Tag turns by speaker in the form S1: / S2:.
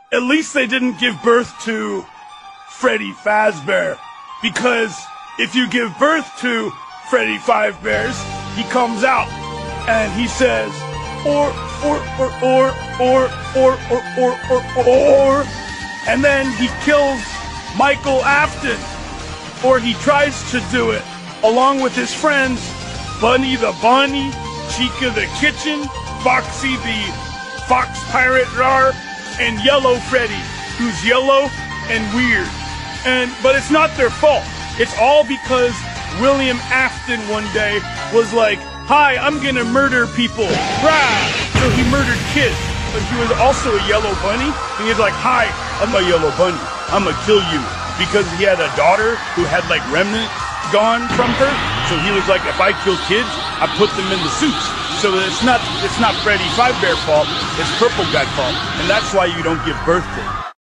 S1: at least they didn't give birth to Freddy Fazbear. Because if you give birth to Freddy Fazbear, he comes out and he says, or, and then he kills Michael Afton, or he tries to do it, along with his friends, Bunny the Bunny, Chica the Kitchen, Foxy the Fox Pirate Rar, and Yellow Freddy, who's yellow and weird. But it's not their fault. It's all because William Afton one day was like, "Hi, I'm gonna murder people." Rah! So he murdered kids. But he was also a yellow bunny. And he's like, "Hi, I'm a yellow bunny. I'm gonna kill you." Because he had a daughter who had like remnants gone from her. So he was like, if I kill kids, I put them in the suits. So it's not Freddy Fazbear's fault, it's Purple Guy's fault. And that's why you don't give birth to him.